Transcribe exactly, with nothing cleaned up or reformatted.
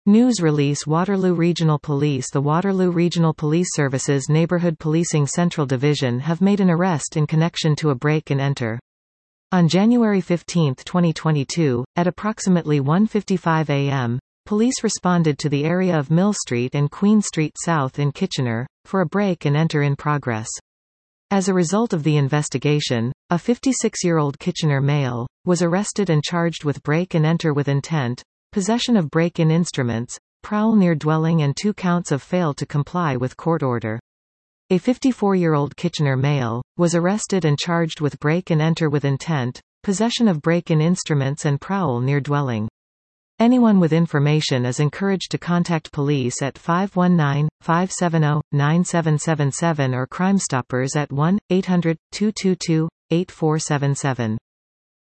News release Waterloo Regional Police The Waterloo Regional Police Service's Neighbourhood Policing Central Division have made an arrest in connection to a break-and-enter. On January fifteenth twenty twenty-two, at approximately one fifty-five a m, police responded to the area of Mill Street and Queen Street South in Kitchener, for a break-and-enter in progress. As a result of the investigation, a fifty-six-year-old Kitchener male was arrested and charged with break-and-enter with intent, possession of break-in instruments, prowl near dwelling and two counts of fail to comply with court order. A fifty-four-year-old Kitchener male was arrested and charged with break-and-enter with intent, possession of break-in instruments and prowl near dwelling. Anyone with information is encouraged to contact police at five one nine, five seven zero, nine seven seven seven or Crime Stoppers at one eight hundred, two two two, eight four seven seven.